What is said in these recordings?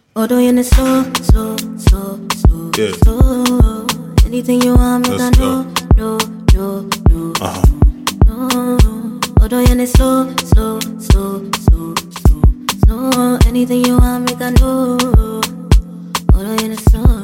Although you're slow, slow, slow, slow, Yeah. slow. Anything you want, make I Let's know, go. no, no, no, no. Although you're slow, slow, slow, slow, slow, slow. Anything you want, make I know. Although you're slow.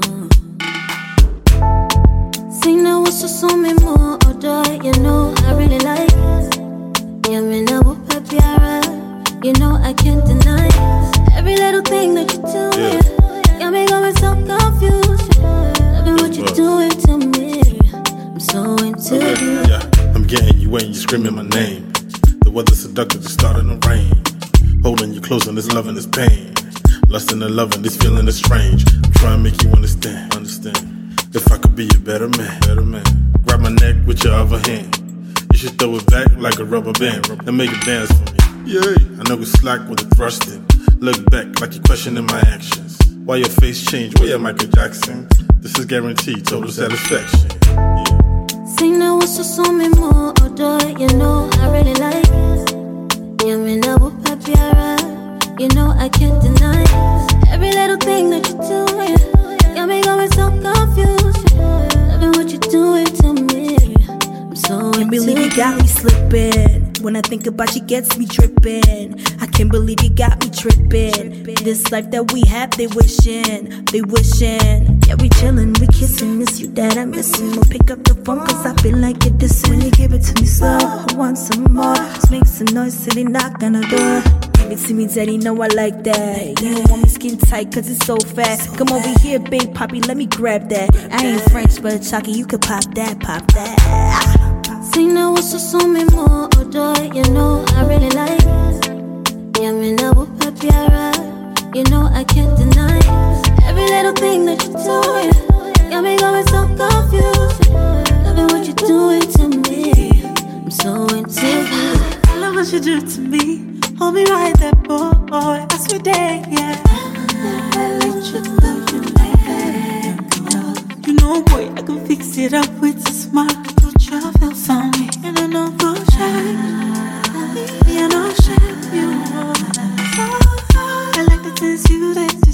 Sing now, what's so me more? Although you know I really like. Yeah, me now whoop up your. You know I can't deny every little thing that you do. Yeah. Got me going so confused. Loving what you're doing to me. I'm so into you. Yeah, I'm getting you when you screaming my name. The weather's seductive, it's starting to rain. Holding you close and this love and this pain. Lust and the love and this feeling is strange. I'm trying to make you understand. If I could be a better man. Grab my neck with your other hand. You should throw it back like a rubber band and make it dance for me. Yeah, I know it's slack with the thrusting. Look back like you're questioning my actions. Why your face changed? Where Michael Jackson? This is guaranteed total satisfaction. Yeah. Sing now, what's so me more? Although you know I really like. Yeah, me now whoop up your. You know I can't deny every little thing that you do. Got me going so confused. Loving what you're doing to me. I'm so Can't believe you got me slipping. When I think about you, gets me dripping. I can't believe you got me tripping. This life that we have, they wishing. Yeah, we chillin', we kissin'. It's you that I'm missing. We'll pick up the phone, cause I feel like you're dissing. When you give it to me slow, I want some more. Just make some noise, silly knock on the door. Give it to me, daddy, know I like that. You don't want me skin tight, cause it's so fast. Come over here, big poppy, let me grab that. I ain't French, but chalky, you could pop that. Sing now, what's so me more? Although you know I really like. Yeah, me now whoop up your. You know I can't deny every little thing that you do. Got me going so confused. Loving what you're doing to me. I'm so into you. I love what you do to me. Hold me right there, boy. I swear, day, yeah. I let you love you like that. You know, boy, I can fix it up with a smile. Don't you feel for me? And I know go shine. Me, I know shine. You know, I like the things you like.